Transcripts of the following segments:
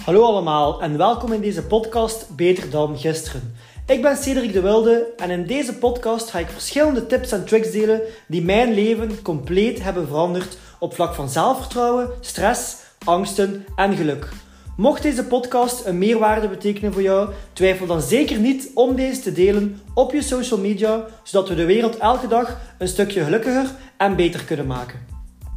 Hallo allemaal en welkom in deze podcast Beter dan Gisteren. Ik ben Cedric de Wilde en in deze podcast ga ik verschillende tips en tricks delen die mijn leven compleet hebben veranderd op vlak van zelfvertrouwen, stress, angsten en geluk. Mocht deze podcast een meerwaarde betekenen voor jou, twijfel dan zeker niet om deze te delen op je social media, zodat we de wereld elke dag een stukje gelukkiger en beter kunnen maken.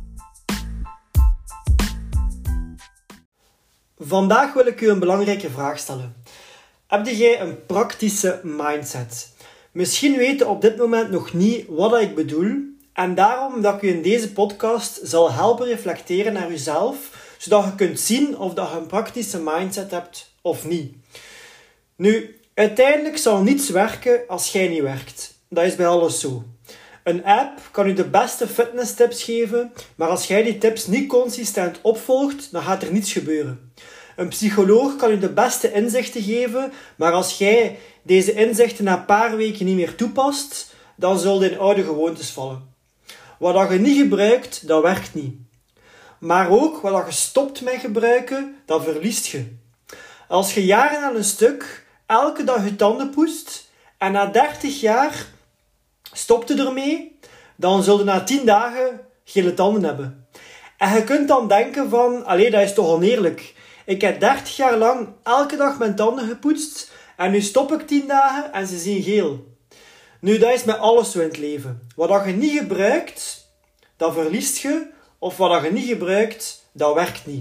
Vandaag wil ik u een belangrijke vraag stellen. Heb jij een praktische mindset? Misschien weet je op dit moment nog niet wat ik bedoel en daarom dat ik u in deze podcast zal helpen reflecteren naar uzelf, zodat je kunt zien of dat je een praktische mindset hebt of niet. Nu, uiteindelijk zal niets werken als jij niet werkt. Dat is bij alles zo. Een app kan u de beste fitness tips geven, maar als jij die tips niet consistent opvolgt, dan gaat er niets gebeuren. Een psycholoog kan u de beste inzichten geven, maar als jij deze inzichten na een paar weken niet meer toepast, dan zul je in oude gewoontes vallen. Wat je niet gebruikt, dat werkt niet. Maar ook wat je stopt met gebruiken, dat verliest je. Als je jaren aan een stuk elke dag je tanden poetst en na 30 jaar stopt je ermee, dan zul je na 10 dagen gele tanden hebben. En je kunt dan denken van, dat is toch oneerlijk. Ik heb 30 jaar lang elke dag mijn tanden gepoetst en nu stop ik 10 dagen en ze zien geel. Nu, dat is met alles zo in het leven. Wat je niet gebruikt, dat verliest je. Of wat je niet gebruikt, dat werkt niet.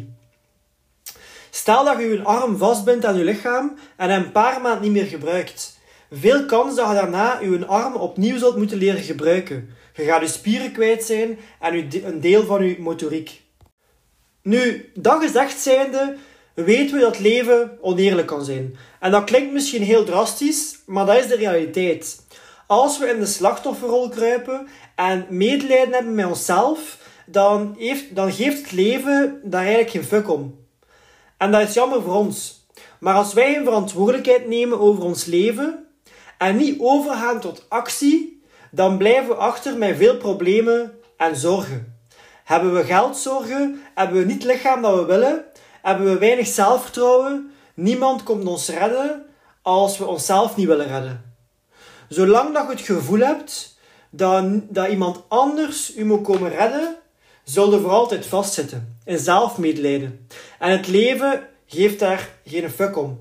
Stel dat je je arm vastbindt aan je lichaam en een paar maanden niet meer gebruikt. Veel kans dat je daarna je arm opnieuw zult moeten leren gebruiken. Je gaat je spieren kwijt zijn en een deel van je motoriek. Nu, dat gezegd zijnde, weten we dat het leven oneerlijk kan zijn. En dat klinkt misschien heel drastisch, maar dat is de realiteit. Als we in de slachtofferrol kruipen en medelijden hebben met onszelf, dan geeft het leven daar eigenlijk geen fuck om. En dat is jammer voor ons. Maar als wij een verantwoordelijkheid nemen over ons leven en niet overgaan tot actie, dan blijven we achter met veel problemen en zorgen. Hebben we geldzorgen? Hebben we niet het lichaam dat we willen? Hebben we weinig zelfvertrouwen? Niemand komt ons redden als we onszelf niet willen redden. Zolang dat je het gevoel hebt dat iemand anders u moet komen redden, zul je voor altijd vastzitten in zelfmedelijden. En het leven geeft daar geen fuck om.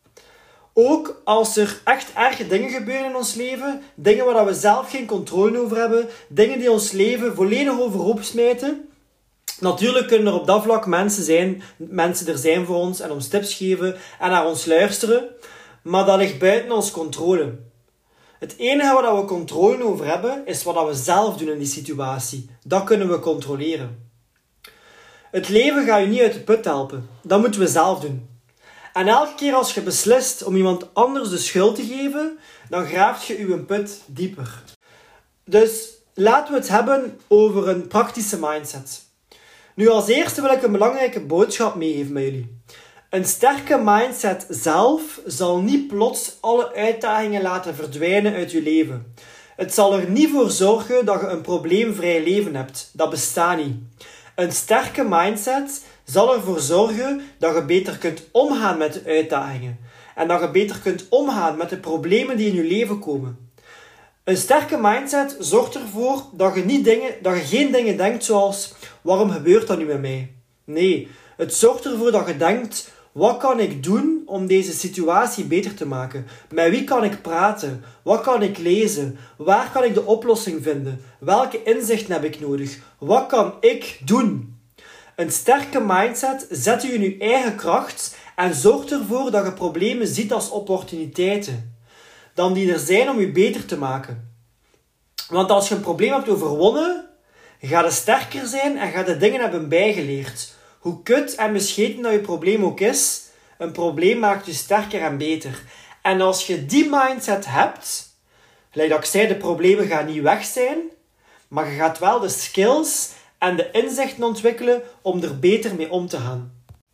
Ook als er echt erge dingen gebeuren in ons leven, dingen waar we zelf geen controle over hebben, dingen die ons leven volledig overhoop smijten. Natuurlijk kunnen er op dat vlak mensen er zijn voor ons en ons tips geven en naar ons luisteren, maar dat ligt buiten onze controle. Het enige waar we controle over hebben, is wat we zelf doen in die situatie. Dat kunnen we controleren. Het leven gaat je niet uit de put helpen. Dat moeten we zelf doen. En elke keer als je beslist om iemand anders de schuld te geven, dan graaft je je put dieper. Dus laten we het hebben over een praktische mindset. Nu, als eerste wil ik een belangrijke boodschap meegeven met jullie. Een sterke mindset zelf zal niet plots alle uitdagingen laten verdwijnen uit je leven. Het zal er niet voor zorgen dat je een probleemvrij leven hebt. Dat bestaat niet. Een sterke mindset zal ervoor zorgen dat je beter kunt omgaan met de uitdagingen. En dat je beter kunt omgaan met de problemen die in je leven komen. Een sterke mindset zorgt ervoor dat je geen dingen denkt zoals, waarom gebeurt dat nu met mij? Nee, het zorgt ervoor dat je denkt, wat kan ik doen om deze situatie beter te maken? Met wie kan ik praten? Wat kan ik lezen? Waar kan ik de oplossing vinden? Welke inzichten heb ik nodig? Wat kan ik doen? Een sterke mindset zet je in je eigen kracht en zorgt ervoor dat je problemen ziet als opportuniteiten. Dan die er zijn om je beter te maken. Want als je een probleem hebt overwonnen, ga je sterker zijn en ga je dingen hebben bijgeleerd. Hoe kut en bescheten dat je probleem ook is, een probleem maakt je sterker en beter. En als je die mindset hebt, gelijk dat ik zei, de problemen gaan niet weg zijn, maar je gaat wel de skills en de inzichten ontwikkelen om er beter mee om te gaan.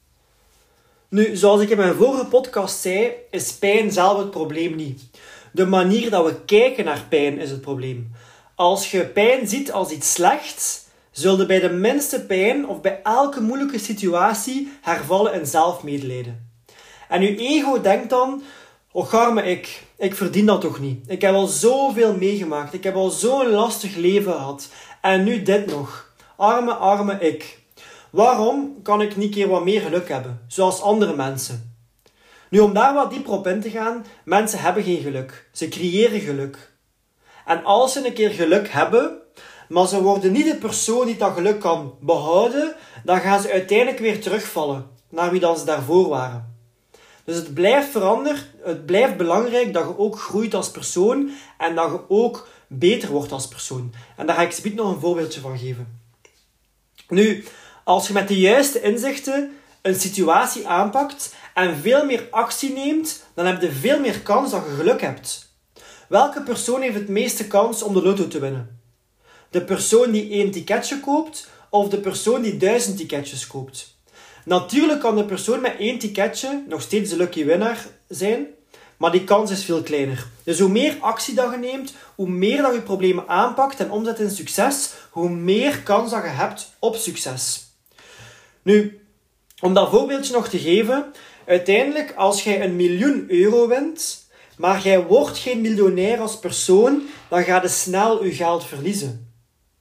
Nu, zoals ik in mijn vorige podcast zei, is pijn zelf het probleem niet. De manier dat we kijken naar pijn is het probleem. Als je pijn ziet als iets slechts, zullen bij de minste pijn of bij elke moeilijke situatie hervallen in zelfmedelijden. En uw ego denkt dan, och arme ik verdien dat toch niet. Ik heb al zoveel meegemaakt, ik heb al zo'n lastig leven gehad. En nu dit nog. Arme ik. Waarom kan ik niet een keer wat meer geluk hebben, zoals andere mensen? Nu, om daar wat dieper op in te gaan, mensen hebben geen geluk. Ze creëren geluk. En als ze een keer geluk hebben, maar ze worden niet de persoon die dat geluk kan behouden, dan gaan ze uiteindelijk weer terugvallen naar wie dan ze daarvoor waren. Dus het blijft veranderen, het blijft belangrijk dat je ook groeit als persoon en dat je ook beter wordt als persoon. En daar ga ik spiet nog een voorbeeldje van geven. Nu, als je met de juiste inzichten een situatie aanpakt en veel meer actie neemt, dan heb je veel meer kans dat je geluk hebt. Welke persoon heeft het meeste kans om de lotto te winnen? De persoon die 1 ticketje koopt of de persoon die 1000 ticketjes koopt? Natuurlijk kan de persoon met 1 ticketje nog steeds de lucky winnaar zijn, maar die kans is veel kleiner. Dus hoe meer actie dat je neemt, hoe meer dat je problemen aanpakt en omzet in succes, hoe meer kans dat je hebt op succes. Nu, om dat voorbeeldje nog te geven, uiteindelijk als jij €1.000.000 wint, maar jij wordt geen miljonair als persoon, dan ga je snel je geld verliezen.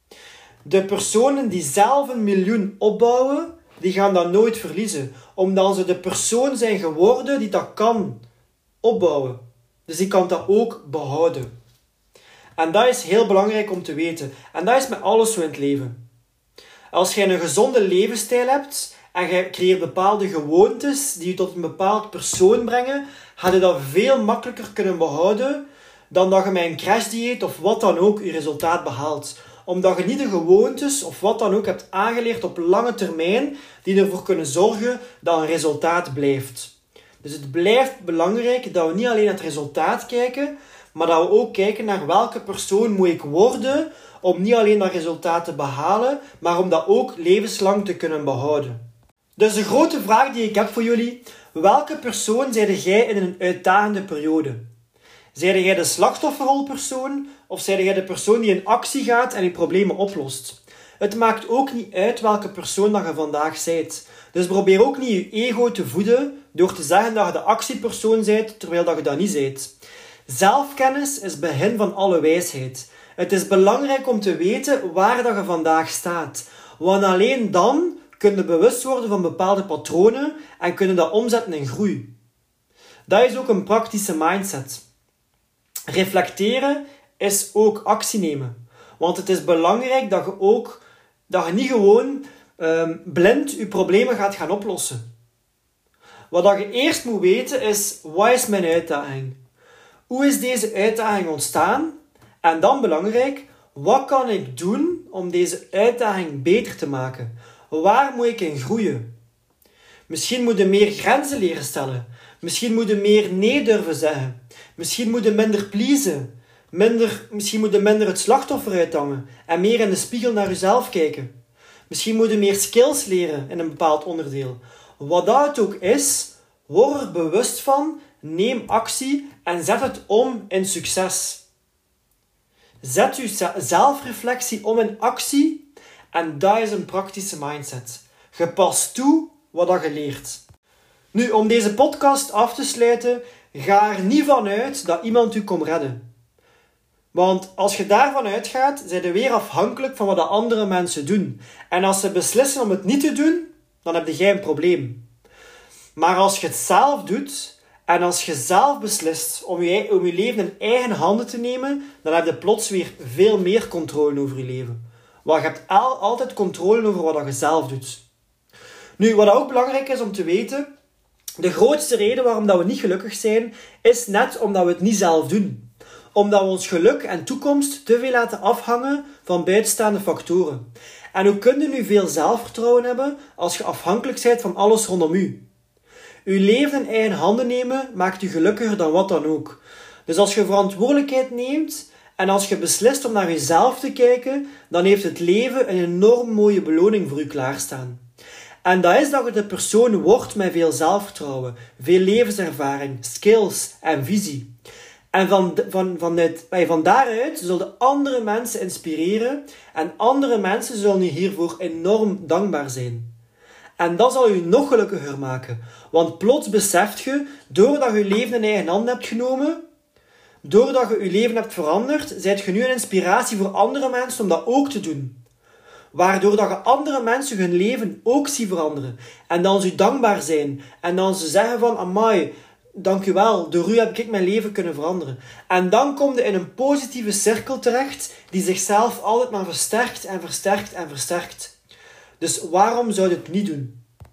De personen die zelf 1.000.000 opbouwen, die gaan dat nooit verliezen, omdat ze de persoon zijn geworden die dat kan opbouwen. Dus die kan dat ook behouden. En dat is heel belangrijk om te weten. En dat is met alles zo in het leven. Als jij een gezonde levensstijl hebt en jij creëert bepaalde gewoontes die je tot een bepaald persoon brengen, ga je dat veel makkelijker kunnen behouden dan dat je met een crashdieet of wat dan ook je resultaat behaalt. Omdat je niet de gewoontes of wat dan ook hebt aangeleerd op lange termijn die ervoor kunnen zorgen dat een resultaat blijft. Dus het blijft belangrijk dat we niet alleen naar het resultaat kijken, maar dat we ook kijken naar welke persoon moet ik worden om niet alleen dat resultaat te behalen, maar om dat ook levenslang te kunnen behouden. Dus de grote vraag die ik heb voor jullie: welke persoon zijde jij in een uitdagende periode? Zijde jij de slachtofferrolpersoon of zijde jij de persoon die in actie gaat en je problemen oplost? Het maakt ook niet uit welke persoon dat je vandaag bent. Dus probeer ook niet je ego te voeden door te zeggen dat je de actiepersoon bent, terwijl dat je dat niet bent. Zelfkennis is het begin van alle wijsheid. Het is belangrijk om te weten waar dat je vandaag staat. Want alleen dan kun je bewust worden van bepaalde patronen en kunnen dat omzetten in groei. Dat is ook een praktische mindset. Reflecteren is ook actie nemen. Want het is belangrijk dat je niet gewoon blind je problemen gaat gaan oplossen. Wat dat je eerst moet weten is, wat is mijn uitdaging? Hoe is deze uitdaging ontstaan? En dan belangrijk, wat kan ik doen om deze uitdaging beter te maken? Waar moet ik in groeien? Misschien moet je meer grenzen leren stellen. Misschien moet je meer nee durven zeggen. Misschien moet je minder pleasen. Misschien moet je minder het slachtoffer uithangen en meer in de spiegel naar jezelf kijken. Misschien moet je meer skills leren in een bepaald onderdeel. Wat dat het ook is, word er bewust van, neem actie en zet het om in succes. Zet je zelfreflectie om in actie en dat is een praktische mindset. Je past toe wat dat je leert. Nu, om deze podcast af te sluiten, ga er niet van uit dat iemand u komt redden. Want als je daarvan uitgaat, zijn je weer afhankelijk van wat de andere mensen doen. En als ze beslissen om het niet te doen, dan heb jij een probleem. Maar als je het zelf doet en als je zelf beslist om je leven in eigen handen te nemen, dan heb je plots weer veel meer controle over je leven. Want je hebt altijd controle over wat je zelf doet. Nu, wat ook belangrijk is om te weten, de grootste reden waarom dat we niet gelukkig zijn, is net omdat we het niet zelf doen. Omdat we ons geluk en toekomst te veel laten afhangen van buitenstaande factoren. En hoe kun je nu veel zelfvertrouwen hebben als je afhankelijk bent van alles rondom u? Uw leven in eigen handen nemen maakt u gelukkiger dan wat dan ook. Dus als je verantwoordelijkheid neemt en als je beslist om naar jezelf te kijken, dan heeft het leven een enorm mooie beloning voor u klaarstaan. En dat is dat je de persoon wordt met veel zelfvertrouwen, veel levenservaring, skills en visie. En van daaruit zullen andere mensen inspireren en andere mensen zullen je hiervoor enorm dankbaar zijn. En dat zal je nog gelukkiger maken. Want plots beseft je, doordat je je leven in eigen handen hebt genomen, doordat je je leven hebt veranderd, zijt je nu een inspiratie voor andere mensen om dat ook te doen. Waardoor dat je andere mensen hun leven ook ziet veranderen. En dan ze dankbaar zijn. En dan ze zeggen van, amai, dankjewel, door u heb ik mijn leven kunnen veranderen. En dan kom je in een positieve cirkel terecht, die zichzelf altijd maar versterkt en versterkt en versterkt. Dus waarom zou je het niet doen?